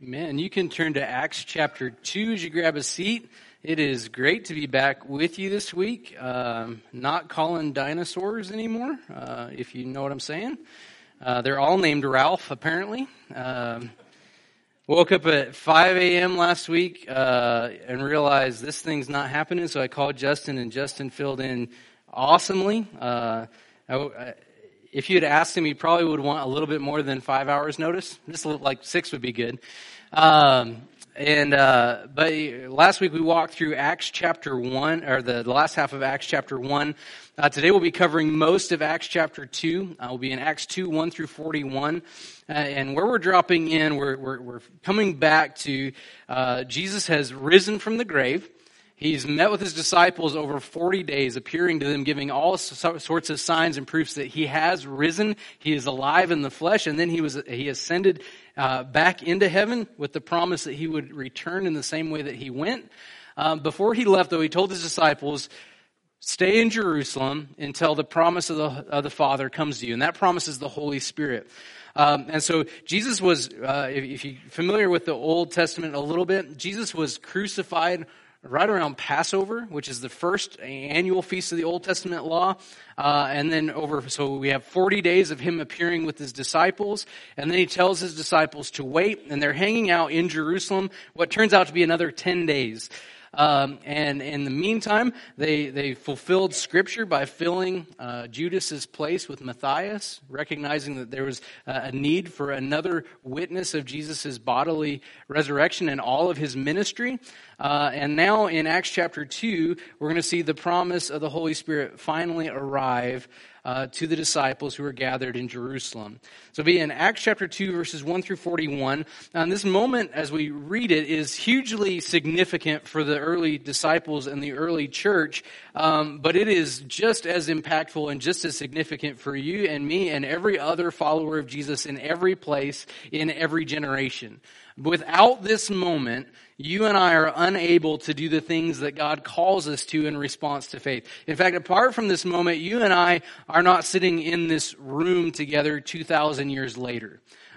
Man, you can turn to Acts chapter 2 as you grab a seat. It is great to be back with you this week. Not calling dinosaurs anymore, if you know what I'm saying. They're all named Ralph, apparently. Woke up at 5 a.m. last week and realized this thing's not happening, so I called Justin, and Justin filled in awesomely. If you had asked him, he probably would want a little bit more than 5 hours notice. Just like 6 would be good. But last week we walked through Acts chapter 1, or the last half of Acts chapter 1. Today we'll be covering most of Acts chapter 2. We'll be in Acts 2, 1 through 41. And where we're dropping in, we're coming back to Jesus has risen from the grave. He's met with his disciples over 40 days, appearing to them, giving all sorts of signs and proofs that he has risen. He is alive in the flesh, and then he ascended back into heaven with the promise that he would return in the same way that he went. Before he left, though, he told his disciples, "Stay in Jerusalem until the promise of the Father comes to you," and that promise is the Holy Spirit. And so Jesus was, if you're familiar with the Old Testament a little bit, Jesus was crucified right around Passover, which is the first annual feast of the Old Testament law. And then so we have 40 days of him appearing with his disciples. And then he tells his disciples to wait, and they're hanging out in Jerusalem, what turns out to be another 10 days. And in the meantime, they fulfilled Scripture by filling Judas's place with Matthias, recognizing that there was a need for another witness of Jesus' bodily resurrection and all of his ministry. And now in Acts chapter 2, we're going to see the promise of the Holy Spirit finally arrive to the disciples who are gathered in Jerusalem. So be in Acts chapter 2, verses 1 through 41. And this moment, as we read it, is hugely significant for the early disciples and the early church, but it is just as impactful and just as significant for you and me and every other follower of Jesus in every place, in every generation. Without this moment, you and I are unable to do the things that God calls us to in response to faith. In fact, apart from this moment, you and I are not sitting in this room together 2,000 years later.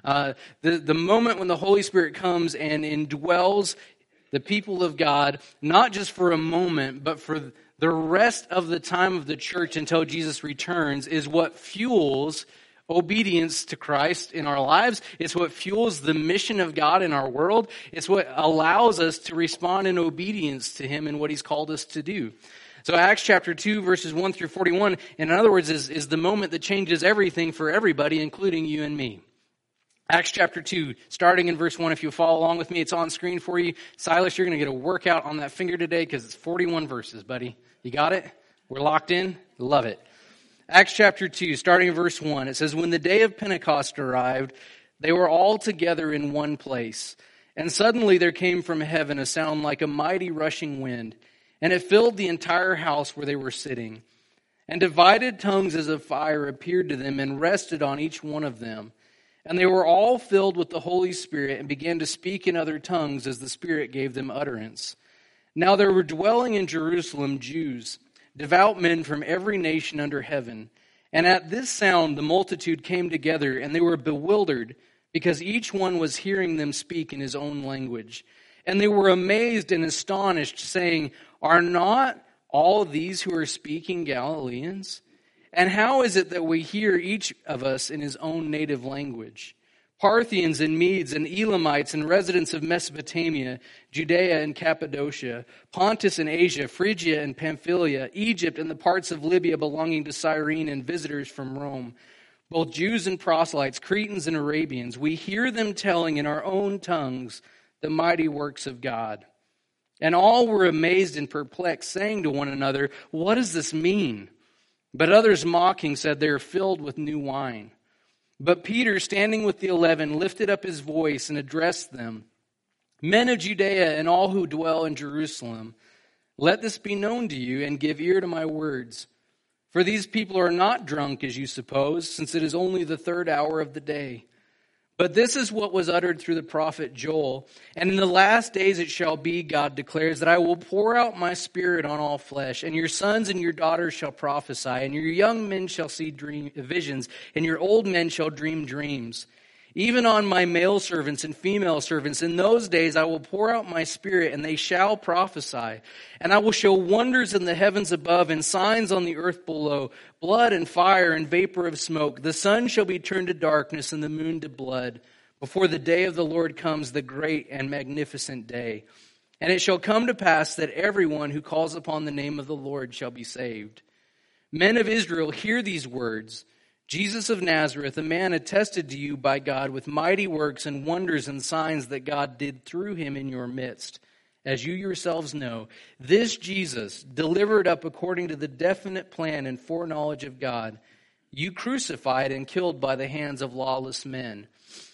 The moment when the Holy Spirit comes and indwells the people of God, not just for a moment, but for the rest of the time of the church until Jesus returns, is what fuels obedience to Christ in our lives. It's what fuels the mission of God in our world. It's what allows us to respond in obedience to him and what he's called us to do. So Acts chapter 2, verses 1 through 41, in other words, is the moment that changes everything for everybody, including you and me. Acts chapter 2, starting in verse 1, if you follow along with me, it's on screen for you. Silas, you're going to get a workout on that finger today because it's 41 verses, buddy. You got it? We're locked in? Love it. Acts chapter 2, starting in verse 1, it says, "When the day of Pentecost arrived, they were all together in one place. And suddenly there came from heaven a sound like a mighty rushing wind, and it filled the entire house where they were sitting. And divided tongues as of fire appeared to them and rested on each one of them. And they were all filled with the Holy Spirit and began to speak in other tongues as the Spirit gave them utterance. Now there were dwelling in Jerusalem Jews, devout men from every nation under heaven. And at this sound the multitude came together, and they were bewildered, because each one was hearing them speak in his own language. And they were amazed and astonished, saying, 'Are not all these who are speaking Galileans? And how is it that we hear each of us in his own native language? Parthians and Medes and Elamites and residents of Mesopotamia, Judea and Cappadocia, Pontus and Asia, Phrygia and Pamphylia, Egypt and the parts of Libya belonging to Cyrene, and visitors from Rome, both Jews and proselytes, Cretans and Arabians, we hear them telling in our own tongues the mighty works of God.' And all were amazed and perplexed, saying to one another, 'What does this mean?' But others mocking said, 'They are filled with new wine.' But Peter, standing with the 11, lifted up his voice and addressed them, 'Men of Judea and all who dwell in Jerusalem, let this be known to you, and give ear to my words. For these people are not drunk, as you suppose, since it is only the third hour of the day. But this is what was uttered through the prophet Joel. And in the last days it shall be, God declares, that I will pour out my spirit on all flesh, and your sons and your daughters shall prophesy, and your young men shall see visions, and your old men shall dream dreams. even on my male servants and female servants. In those days I will pour out my Spirit, and they shall prophesy. And I will show wonders in the heavens above and signs on the earth below, blood and fire and vapor of smoke. The sun shall be turned to darkness and the moon to blood, before the day of the Lord comes, the great and magnificent day. And it shall come to pass that everyone who calls upon the name of the Lord shall be saved. Men of Israel, hear these words. Jesus of Nazareth, a man attested to you by God with mighty works and wonders and signs that God did through him in your midst. As you yourselves know, this Jesus, delivered up according to the definite plan and foreknowledge of God, you crucified and killed by the hands of lawless men.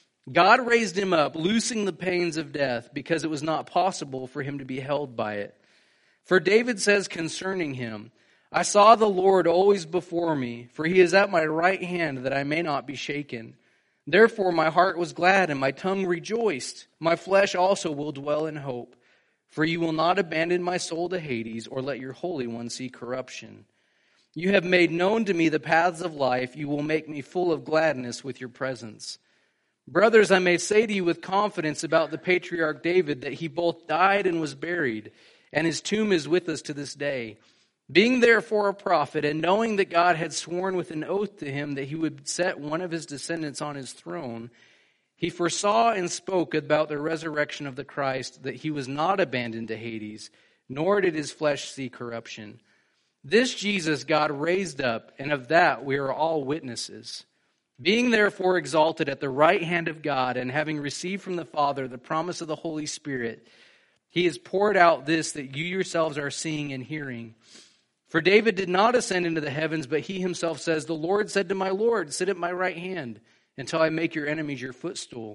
God raised him up, loosing the pains of death, because it was not possible for him to be held by it. For David says concerning him, I saw the Lord always before me, for he is at my right hand, that I may not be shaken. Therefore my heart was glad, and my tongue rejoiced. My flesh also will dwell in hope. For you will not abandon my soul to Hades, or let your Holy One see corruption. You have made known to me the paths of life. You will make me full of gladness with your presence. Brothers, I may say to you with confidence about the patriarch David that he both died and was buried, and his tomb is with us to this day. Being therefore a prophet, and knowing that God had sworn with an oath to him that he would set one of his descendants on his throne, he foresaw and spoke about the resurrection of the Christ, that he was not abandoned to Hades, nor did his flesh see corruption. This Jesus God raised up, and of that we are all witnesses. Being therefore exalted at the right hand of God, and having received from the Father the promise of the Holy Spirit, he has poured out this that you yourselves are seeing and hearing. For David did not ascend into the heavens, but he himself says, the Lord said to my Lord, sit at my right hand until I make your enemies your footstool.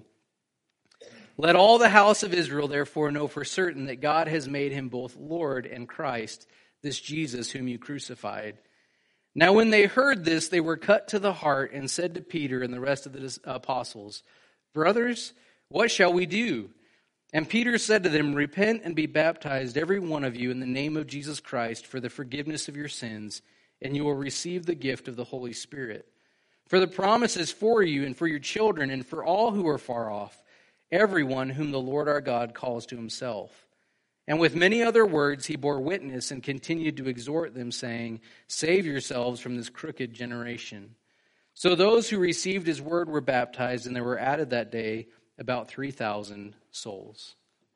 Let all the house of Israel therefore know for certain that God has made him both Lord and Christ, this Jesus whom you crucified. Now when they heard this, they were cut to the heart and said to Peter and the rest of the apostles, Brothers, what shall we do? And Peter said to them, Repent and be baptized, every one of you, in the name of Jesus Christ for the forgiveness of your sins, and you will receive the gift of the Holy Spirit. For the promise is for you and for your children and for all who are far off, everyone whom the Lord our God calls to himself. And with many other words he bore witness and continued to exhort them, saying, Save yourselves from this crooked generation. So those who received his word were baptized, and there were added that day about 3,000 souls.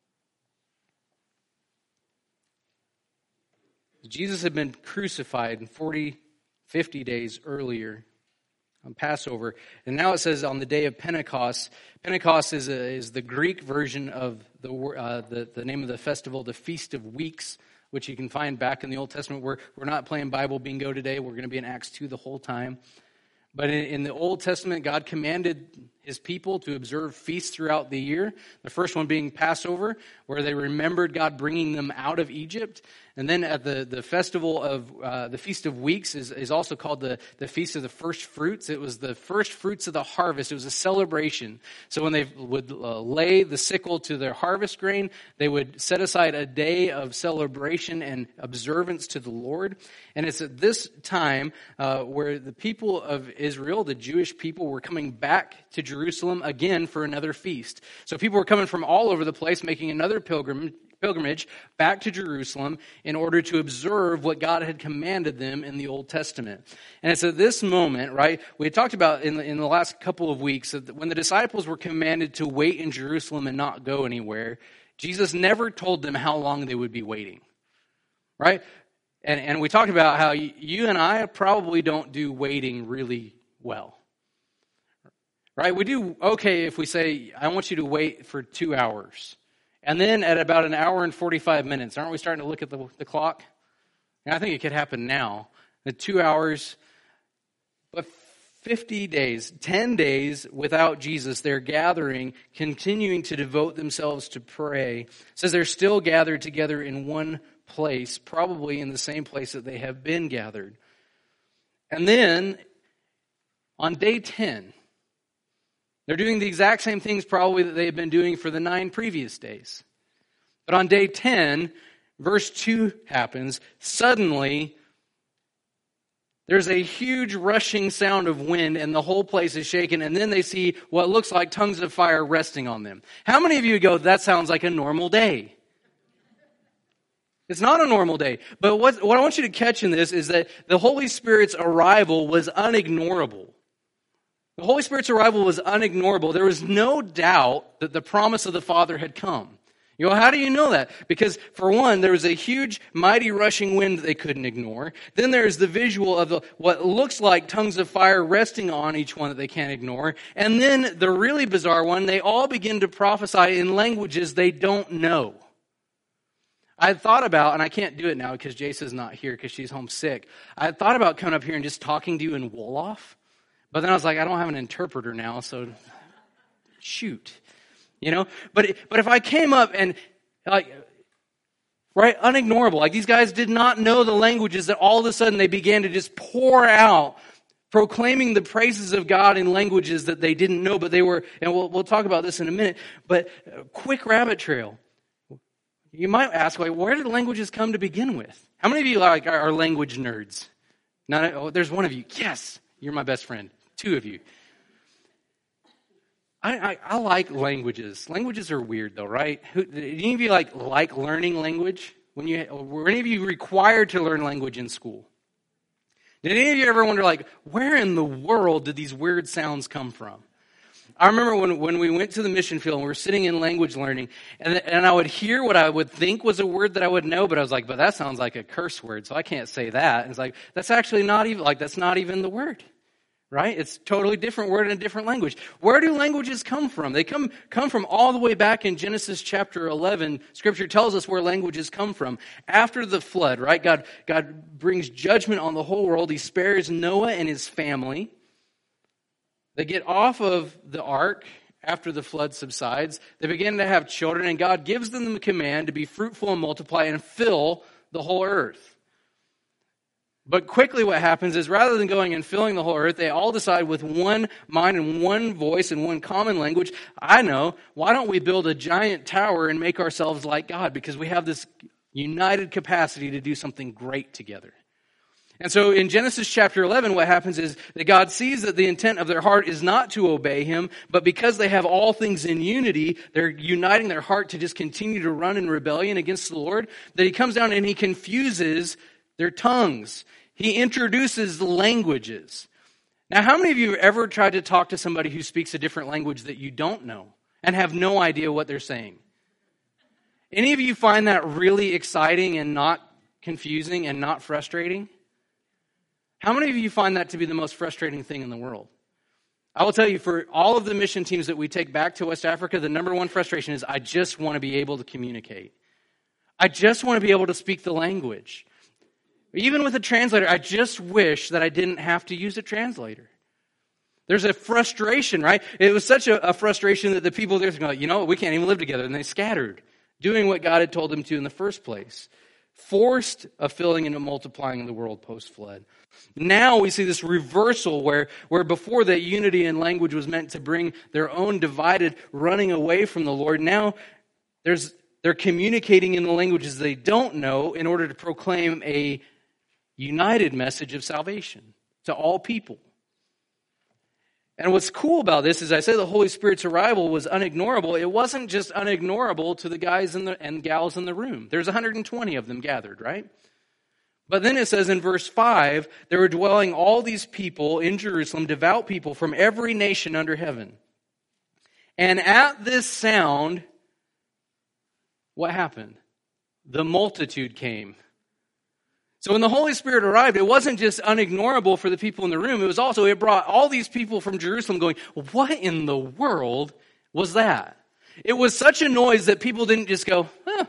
Jesus had been crucified 50 days earlier on Passover. And now it says on the day of Pentecost. Pentecost is the Greek version of the name of the festival, the Feast of Weeks, which you can find back in the Old Testament. We're not playing Bible bingo today. We're going to be in Acts 2 the whole time. But in the Old Testament, God commanded his people to observe feasts throughout the year. The first one being Passover, where they remembered God bringing them out of Egypt. And then at the festival of the Feast of Weeks is also called the Feast of the First Fruits. It was the first fruits of the harvest. It was a celebration. So when they would lay the sickle to their harvest grain, they would set aside a day of celebration and observance to the Lord. And it's at this time where the people of Israel, the Jewish people, were coming back to Jerusalem again for another feast. So people were coming from all over the place, making another pilgrimage back to Jerusalem in order to observe what God had commanded them in the Old Testament. And it's at this moment, right, we had talked about in the last couple of weeks that when the disciples were commanded to wait in Jerusalem and not go anywhere, Jesus never told them how long they would be waiting, right? And we talked about how you and I probably don't do waiting really well, right? We do okay if we say, I want you to wait for 2 hours. And then at about an hour and 45 minutes, aren't we starting to look at the clock? And I think it could happen now. The 2 hours, but 50 days, 10 days without Jesus, they're gathering, continuing to devote themselves to pray. It says they're still gathered together in one place, probably in the same place that they have been gathered. And then on day 10, they're doing the exact same things probably that they had been doing for the 9 previous days. But on day 10, verse 2 happens. Suddenly, There's a huge rushing sound of wind, and the whole place is shaken, and then they see what looks like tongues of fire resting on them. How many of you go, that sounds like a normal day? It's not a normal day. But what I want you to catch in this is that the Holy Spirit's arrival was unignorable. The Holy Spirit's arrival was unignorable. There was no doubt that the promise of the Father had come. You know, how do you know that? Because, for one, there was a huge, mighty rushing wind that they couldn't ignore. Then there's the visual of what looks like tongues of fire resting on each one that they can't ignore. And then the really bizarre one, they all begin to prophesy in languages they don't know. I thought about, and I can't do it now because Jace's not here because she's homesick. I thought about coming up here and just talking to you in Wolof. But then I was like, I don't have an interpreter now, so shoot. You know, but if I came up and unignorable, like these guys did not know the languages, that all of a sudden they began to just pour out, proclaiming the praises of God in languages that they didn't know, but they were, and we'll talk about this in a minute, but quick rabbit trail. You might ask, where did languages come to begin with? How many of you are language nerds? There's one of you. Yes, you're my best friend. Two of you. I like languages. Languages are weird, though, right? Did any of you like learning language? Were any of you required to learn language in school? Did any of you ever wonder, where in the world did these weird sounds come from? I remember when we went to the mission field and we were sitting in language learning, and I would hear what I would think was a word that I would know, but I was like, but that sounds like a curse word, so I can't say that. And it's like, that's actually not even, that's not even the word. Right? It's a totally different word in a different language. Where do languages come from? They come from all the way back in Genesis chapter 11. Scripture tells us where languages come from. After the flood, right? God brings judgment on the whole world. He spares Noah and his family. They get off of the ark after the flood subsides. They begin to have children, and God gives them the command to be fruitful and multiply and fill the whole earth. But quickly what happens is rather than going and filling the whole earth, they all decide with one mind and one voice and one common language, I know, why don't we build a giant tower and make ourselves like God? Because we have this united capacity to do something great together. And so in Genesis chapter 11, what happens is that God sees that the intent of their heart is not to obey him, but because they have all things in unity, they're uniting their heart to just continue to run in rebellion against the Lord, that he comes down and he confuses their tongues. He introduces languages. Now, how many of you have ever tried to talk to somebody who speaks a different language that you don't know and have no idea what they're saying? Any of you find that really exciting and not confusing and not frustrating? How many of you find that to be the most frustrating thing in the world? I will tell you, for all of the mission teams that we take back to West Africa, the number one frustration is I just want to be able to communicate. I just want to be able to speak the language. Even with a translator, I just wish that I didn't have to use a translator. There's a frustration, right? It was such a frustration that the people there think, we can't even live together. And they scattered, doing what God had told them to in the first place. Forced a filling and a multiplying of the world post-flood. Now we see this reversal where before that unity in language was meant to bring their own divided running away from the Lord. Now they're communicating in the languages they don't know in order to proclaim a united message of salvation to all people. And what's cool about this is I say the Holy Spirit's arrival was unignorable. It wasn't just unignorable to the guys and gals in the room. There's 120 of them gathered, right? But then it says in verse 5, there were dwelling all these people in Jerusalem, devout people from every nation under heaven. And at this sound, what happened? The multitude came. So when the Holy Spirit arrived, it wasn't just unignorable for the people in the room. It brought all these people from Jerusalem going, what in the world was that? It was such a noise that people didn't just go, huh.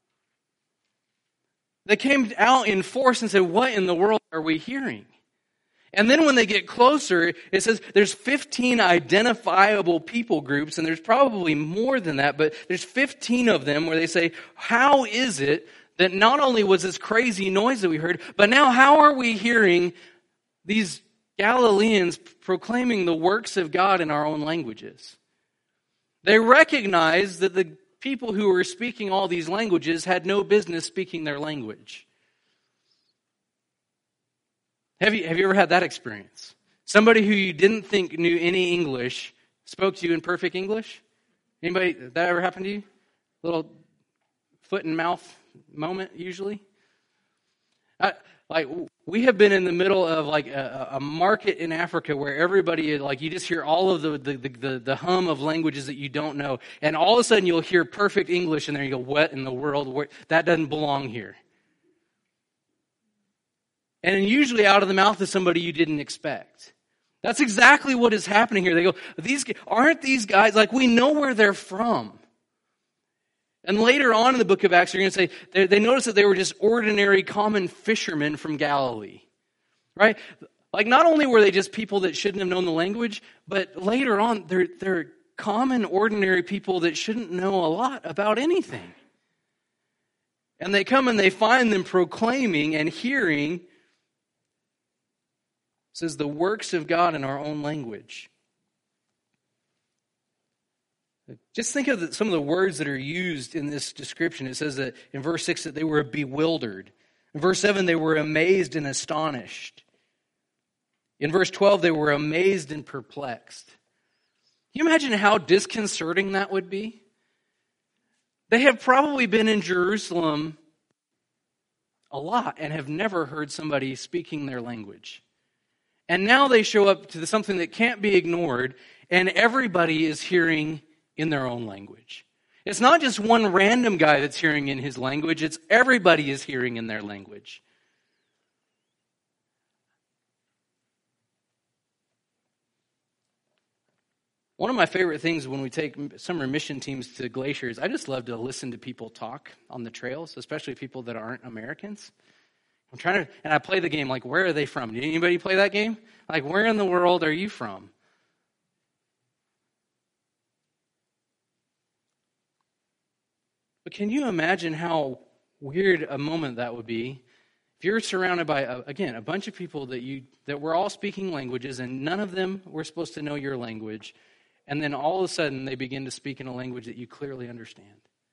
They came out in force and said, what in the world are we hearing? And then when they get closer, it says there's 15 identifiable people groups, and there's probably more than that, but there's 15 of them where they say, how is it that not only was this crazy noise that we heard, but now how are we hearing these Galileans proclaiming the works of God in our own languages? They recognized that the people who were speaking all these languages had no business speaking their language. Have you ever had that experience? Somebody who you didn't think knew any English spoke to you in perfect English? Anybody, that ever happened to you? Little foot and mouth moment, usually? We have been in the middle of like a market in Africa where everybody, like, you just hear all of the hum of languages that you don't know, and all of a sudden you'll hear perfect English, and there you go, what in the world? That doesn't belong here. And usually out of the mouth of somebody you didn't expect. That's exactly what is happening here. They go, aren't these guys, like, we know where they're from. And later on in the book of Acts, you're going to say, they noticed that they were just ordinary, common fishermen from Galilee. Right? Like, not only were they just people that shouldn't have known the language, but later on, they're common, ordinary people that shouldn't know a lot about anything. And they come and they find them proclaiming and hearing, says, the works of God in our own language. Just think of some of the words that are used in this description. It says that in verse 6 that they were bewildered. In verse 7, they were amazed and astonished. In verse 12, they were amazed and perplexed. Can you imagine how disconcerting that would be? They have probably been in Jerusalem a lot and have never heard somebody speaking their language. And now they show up to something that can't be ignored, and everybody is hearing in their own language. It's not just one random guy that's hearing in his language, it's everybody is hearing in their language. One of my favorite things when we take summer mission teams to glaciers, I just love to listen to people talk on the trails, especially people that aren't Americans. And I play the game, like, where are they from? Did anybody play that game? Like, where in the world are you from? But can you imagine how weird a moment that would be if you're surrounded by, a bunch of people that were all speaking languages, and none of them were supposed to know your language, and then all of a sudden they begin to speak in a language that you clearly understand?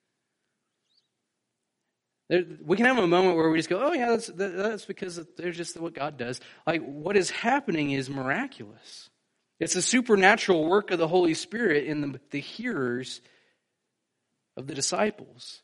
We can have a moment where we just go, oh yeah, that's because there's just what God does. Like, what is happening is miraculous. It's a supernatural work of the Holy Spirit in the hearers of the disciples.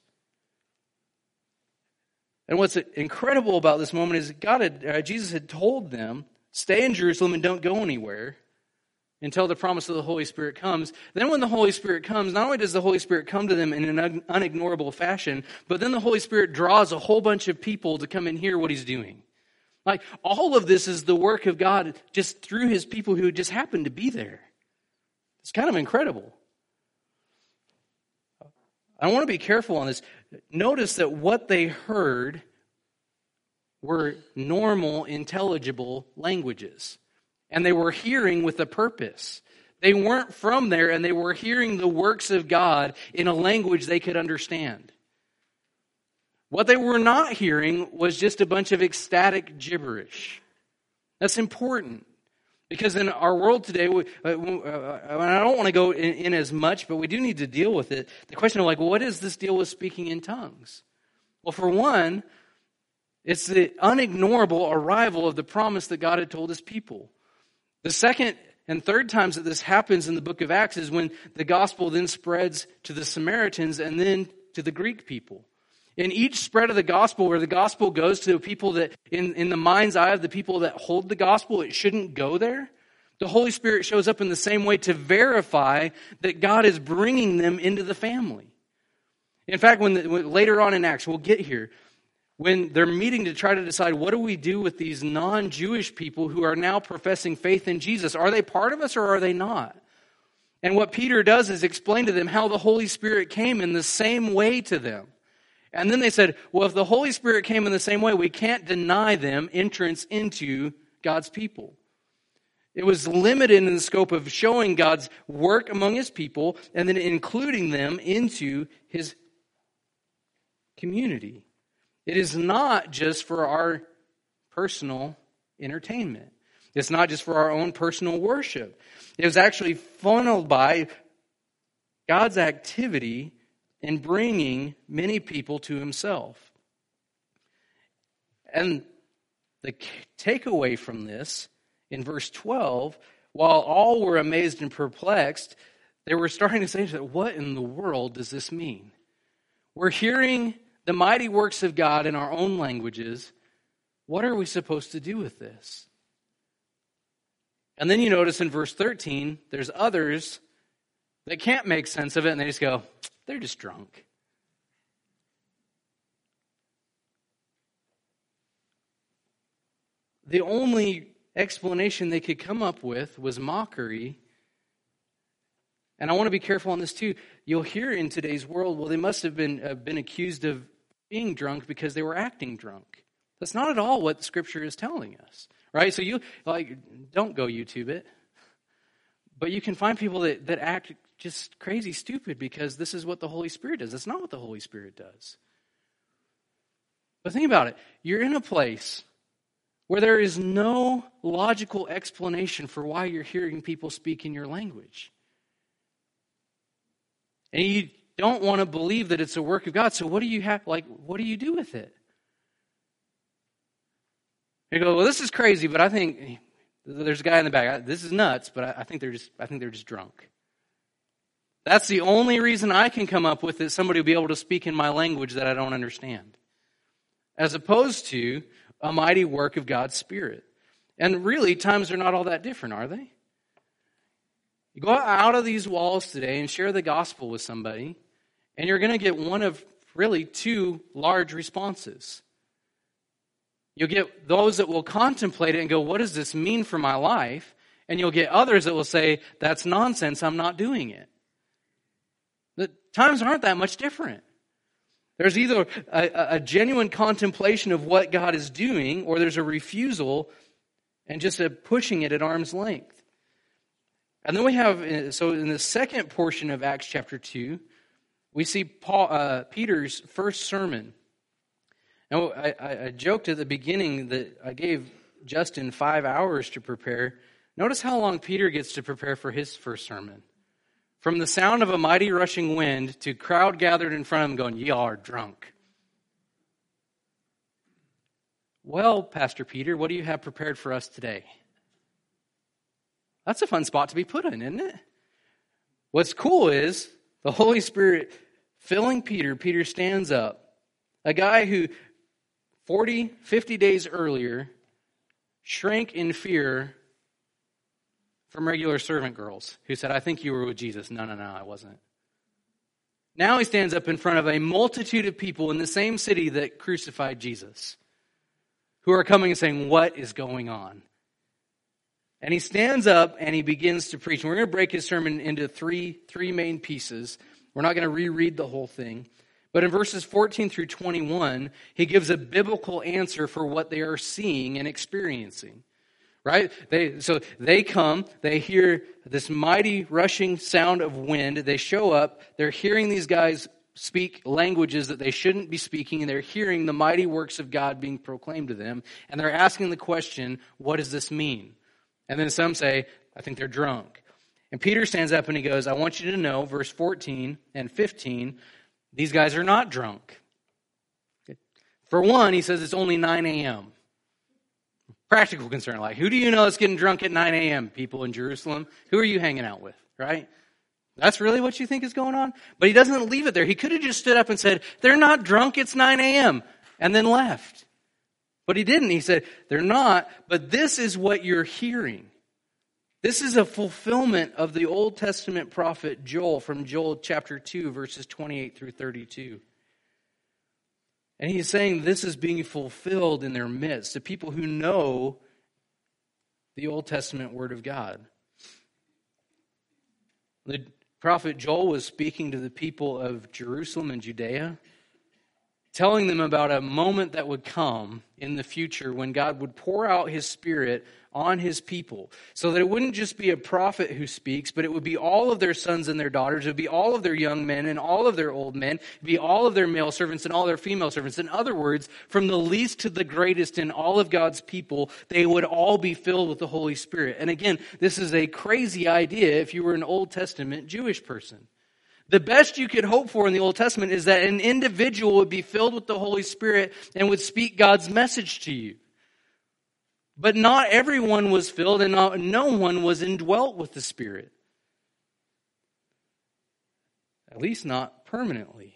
And what's incredible about this moment is Jesus had told them, stay in Jerusalem and don't go anywhere until the promise of the Holy Spirit comes. Then when the Holy Spirit comes, not only does the Holy Spirit come to them in an unignorable fashion, but then the Holy Spirit draws a whole bunch of people to come and hear what he's doing. Like, all of this is the work of God just through his people who just happen to be there. It's kind of incredible. I want to be careful on this. Notice that what they heard were normal, intelligible languages. And they were hearing with a purpose. They weren't from there, and they were hearing the works of God in a language they could understand. What they were not hearing was just a bunch of ecstatic gibberish. That's important. Because in our world today, I don't want to go in as much, but we do need to deal with it. The question of, like, what is this deal with speaking in tongues? Well, for one, it's the unignorable arrival of the promise that God had told his people. The second and third times that this happens in the book of Acts is when the gospel then spreads to the Samaritans and then to the Greek people. In each spread of the gospel, where the gospel goes to people that, in the mind's eye of the people that hold the gospel, it shouldn't go there, the Holy Spirit shows up in the same way to verify that God is bringing them into the family. In fact, when later on in Acts, we'll get here, when they're meeting to try to decide what do we do with these non-Jewish people who are now professing faith in Jesus. Are they part of us or are they not? And what Peter does is explain to them how the Holy Spirit came in the same way to them. And then they said, well, if the Holy Spirit came in the same way, we can't deny them entrance into God's people. It was limited in the scope of showing God's work among his people and then including them into his community. It is not just for our personal entertainment. It's not just for our own personal worship. It was actually funneled by God's activity in bringing many people to himself. And The takeaway from this, in verse 12, while all were amazed and perplexed, they were starting to say, what in the world does this mean? We're hearing the mighty works of God in our own languages. What are we supposed to do with this? And then you notice in verse 13, there's others that can't make sense of it, and they just go, they're just drunk. The only explanation they could come up with was mockery. And I want to be careful on this too. You'll hear in today's world, well, they must have been accused of being drunk because they were acting drunk. That's not at all what the Scripture is telling us, right? So don't go YouTube it. But you can find people that act just crazy stupid because this is what the Holy Spirit does. That's not what the Holy Spirit does. But think about it. You're in a place where there is no logical explanation for why you're hearing people speak in your language. And you don't want to believe that it's a work of God. So what do you do with it? You go, well, this is crazy, but I think there's a guy in the back. This is nuts, but I think they're just drunk. That's the only reason I can come up with that somebody will be able to speak in my language that I don't understand. As opposed to a mighty work of God's Spirit. And really, times are not all that different, are they? You go out of these walls today and share the gospel with somebody, and you're going to get one of really two large responses. You'll get those that will contemplate it and go, what does this mean for my life? And you'll get others that will say, that's nonsense, I'm not doing it. The times aren't that much different. There's either a genuine contemplation of what God is doing, or there's a refusal and just a pushing it at arm's length. And then we have, so in the second portion of Acts chapter 2, we see Peter's first sermon. Now, I joked at the beginning that I gave Justin 5 hours to prepare. Notice how long Peter gets to prepare for his first sermon. From the sound of a mighty rushing wind to crowd gathered in front of him going, y'all are drunk. Well, Pastor Peter, what do you have prepared for us today? That's a fun spot to be put in, isn't it? What's cool is the Holy Spirit filling Peter. Peter stands up. A guy who 40, 50 days earlier shrank in fear from regular servant girls who said, I think you were with Jesus. No, I wasn't. Now he stands up in front of a multitude of people in the same city that crucified Jesus, who are coming and saying, what is going on? And he stands up and he begins to preach. And we're going to break his sermon into three main pieces. We're not going to reread the whole thing. But in verses 14 through 21, he gives a biblical answer for what they are seeing and experiencing. Right? They come, they hear this mighty rushing sound of wind. They show up, they're hearing these guys speak languages that they shouldn't be speaking, and they're hearing the mighty works of God being proclaimed to them. And they're asking the question, what does this mean? And then some say, I think they're drunk. And Peter stands up and he goes, I want you to know, verse 14 and 15, these guys are not drunk. For one, he says it's only 9 a.m. Practical concern, like, who do you know that's getting drunk at 9 a.m., people in Jerusalem? Who are you hanging out with, right? That's really what you think is going on? But he doesn't leave it there. He could have just stood up and said, they're not drunk, it's 9 a.m., and then left. But he didn't. He said, they're not, but this is what you're hearing. This is a fulfillment of the Old Testament prophet Joel from Joel chapter 2, verses 28 through 32. And he's saying this is being fulfilled in their midst, the people who know the Old Testament Word of God. The prophet Joel was speaking to the people of Jerusalem and Judea, telling them about a moment that would come in the future when God would pour out His Spirit on His people, so that it wouldn't just be a prophet who speaks, but it would be all of their sons and their daughters, it would be all of their young men and all of their old men, it would be all of their male servants and all their female servants. In other words, from the least to the greatest in all of God's people, they would all be filled with the Holy Spirit. And again, this is a crazy idea if you were an Old Testament Jewish person. The best you could hope for in the Old Testament is that an individual would be filled with the Holy Spirit and would speak God's message to you. But not everyone was filled, and no one was indwelt with the Spirit. At least not permanently.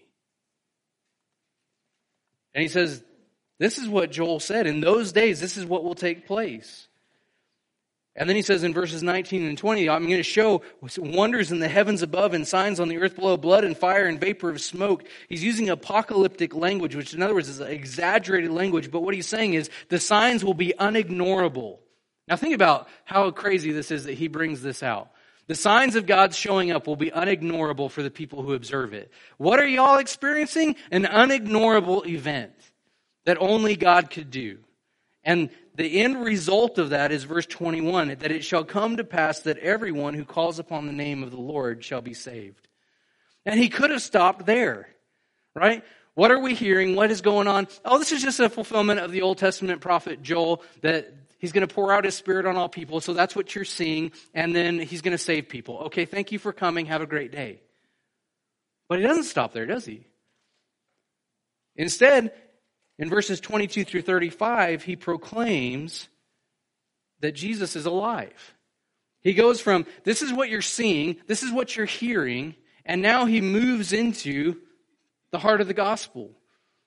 And he says, this is what Joel said. In those days, this is what will take place. And then he says in verses 19 and 20, I'm going to show wonders in the heavens above and signs on the earth below, blood and fire and vapor of smoke. He's using apocalyptic language, which in other words is exaggerated language. But what he's saying is the signs will be unignorable. Now think about how crazy this is that he brings this out. The signs of God's showing up will be unignorable for the people who observe it. What are y'all experiencing? An unignorable event that only God could do. And the end result of that is verse 21, that it shall come to pass that everyone who calls upon the name of the Lord shall be saved. And he could have stopped there, right? What are we hearing? What is going on? Oh, this is just a fulfillment of the Old Testament prophet Joel, that he's going to pour out his Spirit on all people. So that's what you're seeing. And then he's going to save people. Okay, thank you for coming. Have a great day. But he doesn't stop there, does he? Instead, in verses 22 through 35, he proclaims that Jesus is alive. He goes from, this is what you're seeing, this is what you're hearing, and now he moves into the heart of the gospel.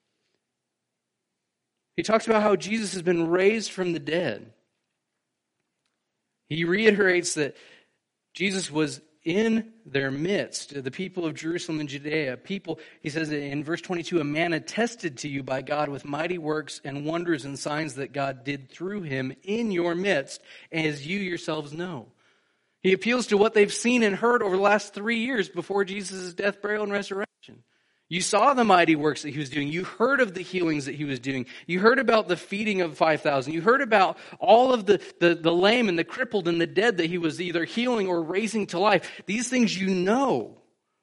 He talks about how Jesus has been raised from the dead. He reiterates that Jesus was in their midst, the people of Jerusalem and Judea. People, he says in verse 22, a man attested to you by God with mighty works and wonders and signs that God did through him in your midst, as you yourselves know. He appeals to what they've seen and heard over the last 3 years before Jesus' death, burial, and resurrection. You saw the mighty works that he was doing. You heard of the healings that he was doing. You heard about the feeding of 5,000. You heard about all of the lame and the crippled and the dead that he was either healing or raising to life. These things you know.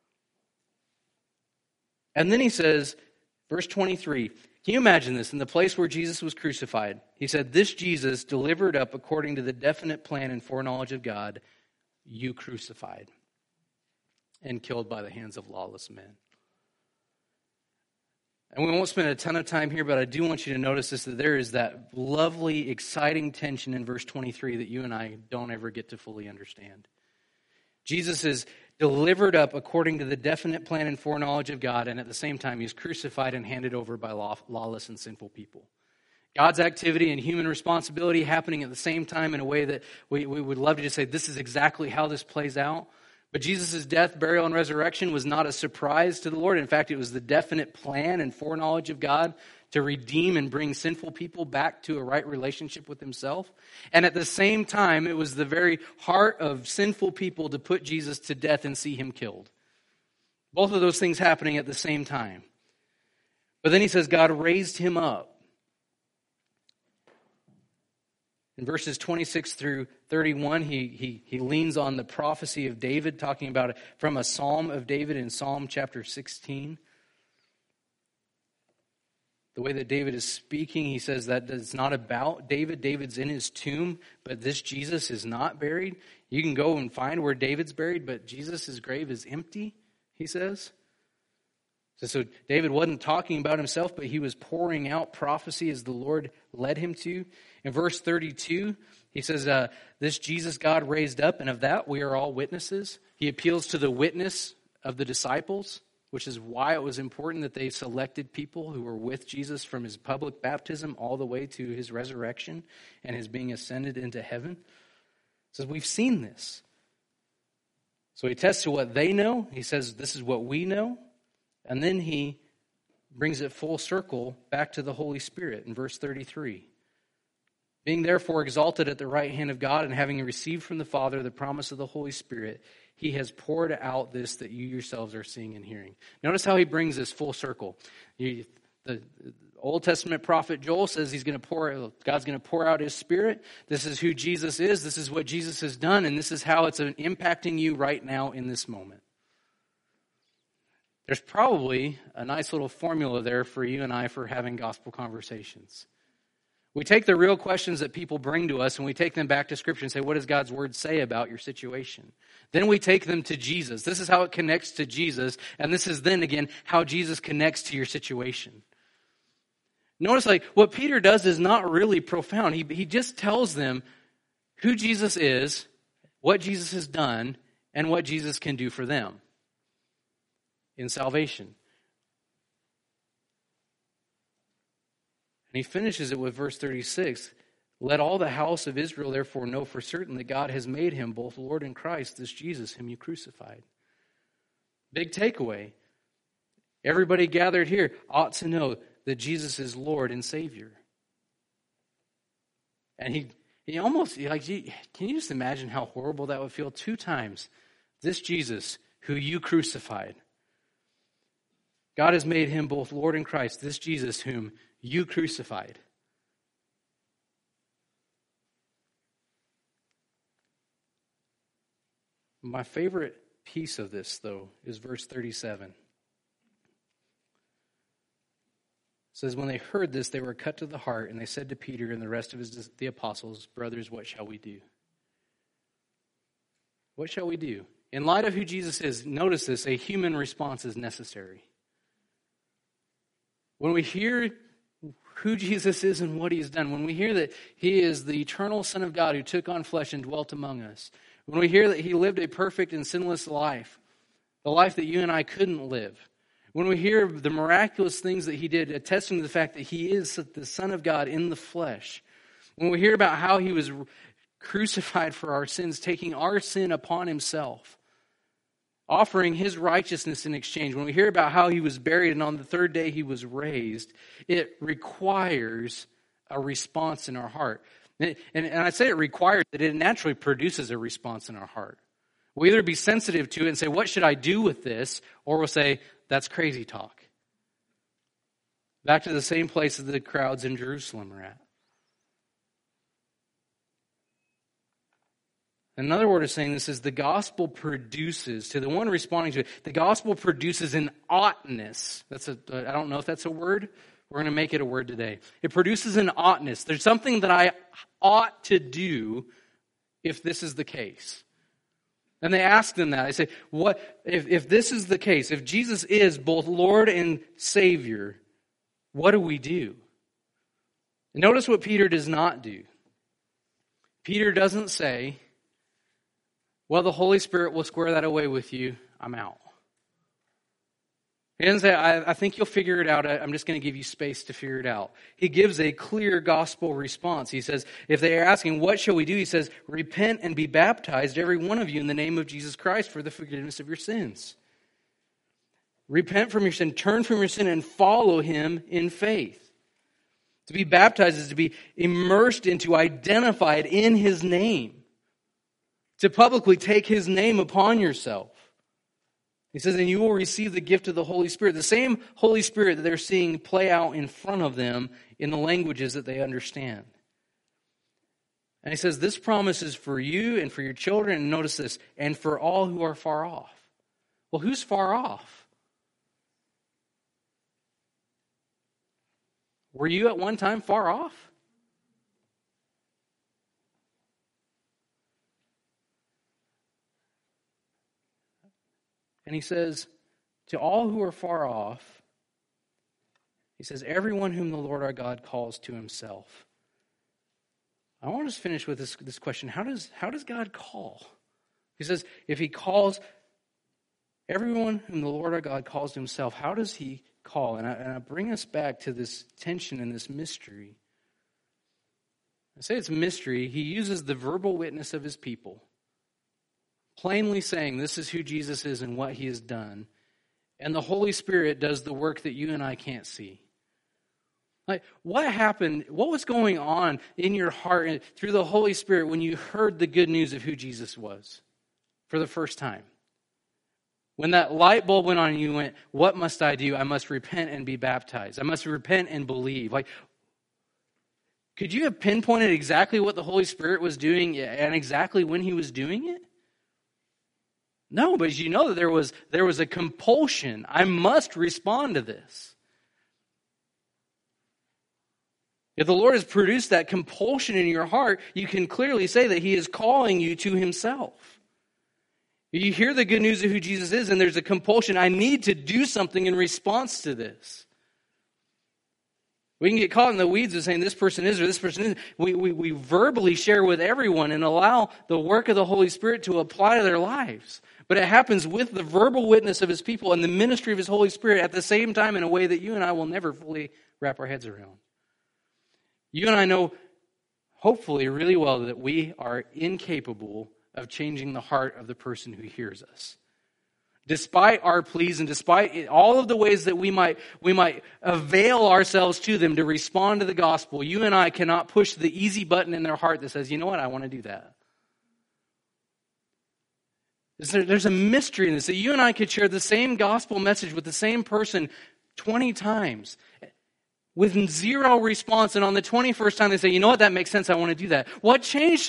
And then he says, verse 23, can you imagine this? In the place where Jesus was crucified, he said, this Jesus delivered up according to the definite plan and foreknowledge of God, you crucified and killed by the hands of lawless men. And we won't spend a ton of time here, but I do want you to notice this, that there is that lovely, exciting tension in verse 23 that you and I don't ever get to fully understand. Jesus is delivered up according to the definite plan and foreknowledge of God, and at the same time, he's crucified and handed over by lawless and sinful people. God's activity and human responsibility happening at the same time in a way that we would love to just say, this is exactly how this plays out. But Jesus' death, burial, and resurrection was not a surprise to the Lord. In fact, it was the definite plan and foreknowledge of God to redeem and bring sinful people back to a right relationship with himself. And at the same time, it was the very heart of sinful people to put Jesus to death and see him killed. Both of those things happening at the same time. But then he says God raised him up. In verses 26 through 31, he leans on the prophecy of David, talking about it from a psalm of David in Psalm chapter 16. The way that David is speaking, he says that it's not about David. David's in his tomb, but this Jesus is not buried. You can go and find where David's buried, but Jesus' grave is empty, he says. So David wasn't talking about himself, but he was pouring out prophecy as the Lord led him to. In verse 32, he says, this Jesus God raised up, and of that we are all witnesses. He appeals to the witness of the disciples, which is why it was important that they selected people who were with Jesus from his public baptism all the way to his resurrection and his being ascended into heaven. He says, we've seen this. So he tests to what they know. He says, this is what we know. And then he brings it full circle back to the Holy Spirit in verse 33. Being therefore exalted at the right hand of God and having received from the Father the promise of the Holy Spirit, he has poured out this that you yourselves are seeing and hearing. Notice how he brings this full circle. The Old Testament prophet Joel says God's going to pour out his Spirit. This is who Jesus is. This is what Jesus has done. And this is how it's impacting you right now in this moment. There's probably a nice little formula there for you and I for having gospel conversations. We take the real questions that people bring to us and we take them back to Scripture and say, what does God's Word say about your situation? Then we take them to Jesus. This is how it connects to Jesus. And this is then again how Jesus connects to your situation. Notice what Peter does is not really profound. He just tells them who Jesus is, what Jesus has done, and what Jesus can do for them in salvation. And he finishes it with verse 36. Let all the house of Israel therefore know for certain that God has made him both Lord and Christ, this Jesus whom you crucified. Big takeaway. Everybody gathered here ought to know that Jesus is Lord and Savior. And he almost, can you just imagine how horrible that would feel? 2 times. This Jesus who you crucified. God has made him both Lord and Christ, this Jesus whom you crucified. My favorite piece of this, though, is verse 37. It says, when they heard this, they were cut to the heart, and they said to Peter and the rest of the apostles, brothers, what shall we do? What shall we do? In light of who Jesus is, notice this, a human response is necessary. When we hear who Jesus is and what he has done, when we hear that he is the eternal Son of God who took on flesh and dwelt among us, when we hear that he lived a perfect and sinless life, the life that you and I couldn't live, when we hear the miraculous things that he did, attesting to the fact that he is the Son of God in the flesh, when we hear about how he was crucified for our sins, taking our sin upon himself, offering his righteousness in exchange, when we hear about how he was buried and on the 3rd day he was raised, it requires a response in our heart. And I say it requires that it naturally produces a response in our heart. We'll either be sensitive to it and say, what should I do with this? Or we'll say, that's crazy talk. Back to the same place that the crowds in Jerusalem are at. Another word of saying this is the gospel produces, to the one responding to it, the gospel produces an oughtness. I don't know if that's a word. We're going to make it a word today. It produces an oughtness. There's something that I ought to do if this is the case. And they ask them that. They say, "What if this is the case, if Jesus is both Lord and Savior, what do we do?" And notice what Peter does not do. Peter doesn't say, well, the Holy Spirit will square that away with you. I'm out. He doesn't say, I think you'll figure it out. I'm just going to give you space to figure it out. He gives a clear gospel response. He says, if they are asking, what shall we do? He says, repent and be baptized, every one of you, in the name of Jesus Christ for the forgiveness of your sins. Repent from your sin, turn from your sin, and follow him in faith. To be baptized is to be immersed into, identified in his name. To publicly take his name upon yourself. He says, and you will receive the gift of the Holy Spirit. The same Holy Spirit that they're seeing play out in front of them in the languages that they understand. And he says, this promise is for you and for your children. And notice this, and for all who are far off. Well, who's far off? Were you at one time far off? And he says, to all who are far off, he says, everyone whom the Lord our God calls to himself. I want to finish with this question. How does God call? He says, if he calls everyone whom the Lord our God calls to himself, how does he call? And I bring us back to this tension and this mystery. I say it's mystery. He uses the verbal witness of his people, plainly saying this is who Jesus is and what he has done. And the Holy Spirit does the work that you and I can't see. Like, what happened? What was going on in your heart and through the Holy Spirit when you heard the good news of who Jesus was for the first time? When that light bulb went on and you went, what must I do? I must repent and be baptized. I must repent and believe. Like, could you have pinpointed exactly what the Holy Spirit was doing and exactly when he was doing it? No, but you know that there was a compulsion. I must respond to this. If the Lord has produced that compulsion in your heart, you can clearly say that he is calling you to himself. You hear the good news of who Jesus is, and there's a compulsion. I need to do something in response to this. We can get caught in the weeds of saying this person is or this person isn't. We verbally share with everyone and allow the work of the Holy Spirit to apply to their lives. But it happens with the verbal witness of his people and the ministry of his Holy Spirit at the same time in a way that you and I will never fully wrap our heads around. You and I know, hopefully, really well that we are incapable of changing the heart of the person who hears us. Despite our pleas and despite all of the ways that we might avail ourselves to them to respond to the gospel, you and I cannot push the easy button in their heart that says, you know what, I want to do that. There's a mystery in this, that you and I could share the same gospel message with the same person 20 times with zero response, and on the 21st time they say, you know what, that makes sense, I want to do that. What changed?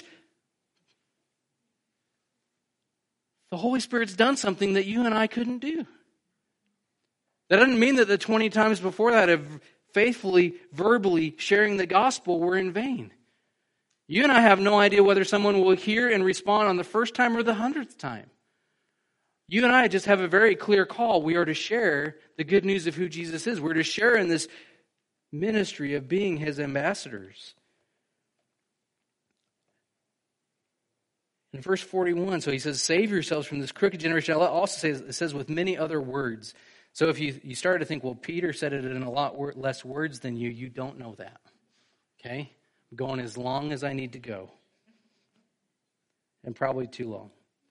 The Holy Spirit's done something that you and I couldn't do. That doesn't mean that the 20 times before that of faithfully, verbally sharing the gospel were in vain. You and I have no idea whether someone will hear and respond on the first time or the 100th time. You and I just have a very clear call. We are to share the good news of who Jesus is. We're to share in this ministry of being his ambassadors. In verse 41, so he says, save yourselves from this crooked generation. It says with many other words. So if you start to think, well, Peter said it in a lot less words than you don't know that. Okay? I'm going as long as I need to go. And probably too long.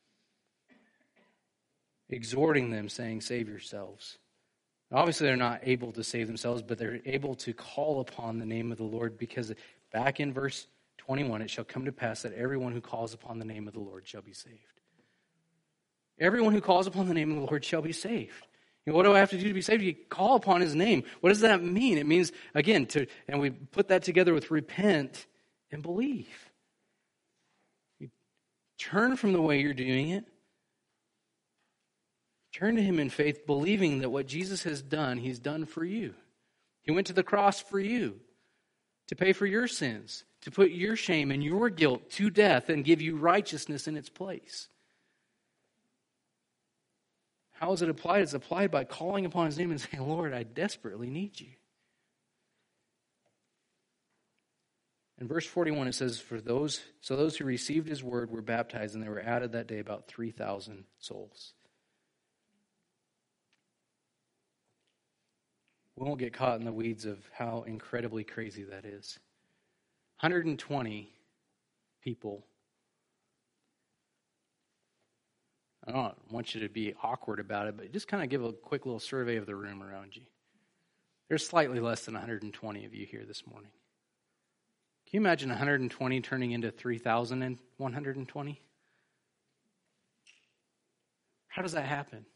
Exhorting them, saying, save yourselves. Obviously, they're not able to save themselves, but they're able to call upon the name of the Lord, because back in verse 21, it shall come to pass that everyone who calls upon the name of the Lord shall be saved. Everyone who calls upon the name of the Lord shall be saved. You know, what do I have to do to be saved? You call upon his name. What does that mean? It means, again, and we put that together with repent and believe. You turn from the way you're doing it. Turn to him in faith, believing that what Jesus has done, he's done for you. He went to the cross for you to pay for your sins, to put your shame and your guilt to death and give you righteousness in its place. How is it applied? It's applied by calling upon his name and saying, Lord, I desperately need you. In verse 41, it says, those who received his word were baptized, and there were added that day about 3,000 souls. We won't get caught in the weeds of how incredibly crazy that is. 120 people. I don't want you to be awkward about it, but just kind of give a quick little survey of the room around you. There's slightly less than 120 of you here this morning. Can you imagine 120 turning into 3,120? How does that happen?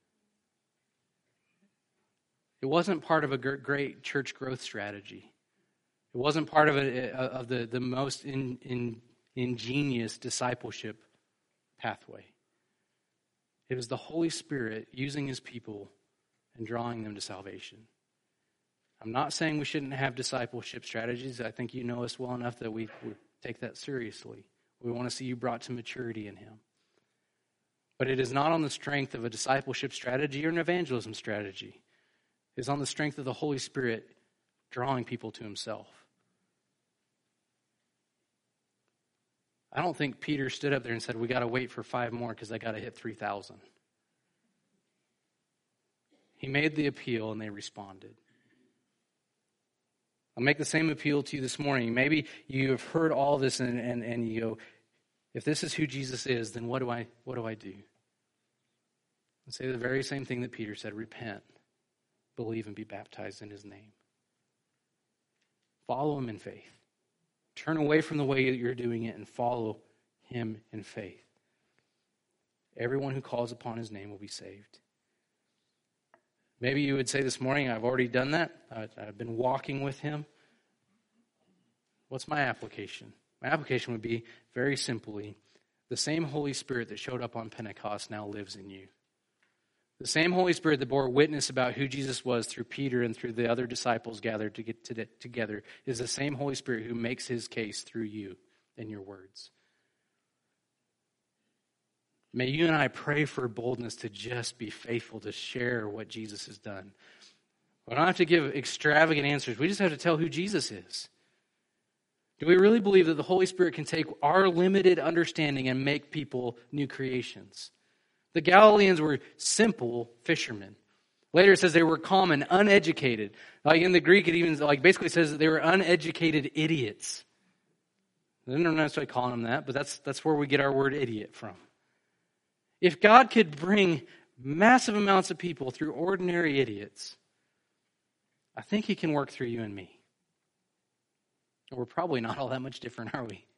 It wasn't part of a great church growth strategy. It wasn't part of the most ingenious discipleship pathway. It was the Holy Spirit using his people and drawing them to salvation. I'm not saying we shouldn't have discipleship strategies. I think you know us well enough that we take that seriously. We want to see you brought to maturity in him. But it is not on the strength of a discipleship strategy or an evangelism strategy. It is on the strength of the Holy Spirit drawing people to himself. I don't think Peter stood up there and said, we got to wait for 5 more because I got to hit 3,000. He made the appeal and they responded. I'll make the same appeal to you this morning. Maybe you have heard all this and you go, if this is who Jesus is, then what do I do? And say the very same thing that Peter said, repent, believe, and be baptized in his name. Follow him in faith. Turn away from the way that you're doing it and follow him in faith. Everyone who calls upon his name will be saved. Maybe you would say this morning, I've already done that. I've been walking with him. What's my application? My application would be, very simply, the same Holy Spirit that showed up on Pentecost now lives in you. The same Holy Spirit that bore witness about who Jesus was through Peter and through the other disciples gathered to get together is the same Holy Spirit who makes his case through you and your words. May you and I pray for boldness to just be faithful to share what Jesus has done. We don't have to give extravagant answers. We just have to tell who Jesus is. Do we really believe that the Holy Spirit can take our limited understanding and make people new creations? The Galileans were simple fishermen. Later it says they were common, uneducated. Like in the Greek, it even basically says that they were uneducated idiots. They don't necessarily call them that, but that's where we get our word idiot from. If God could bring massive amounts of people through ordinary idiots, I think he can work through you and me. We're probably not all that much different, are we?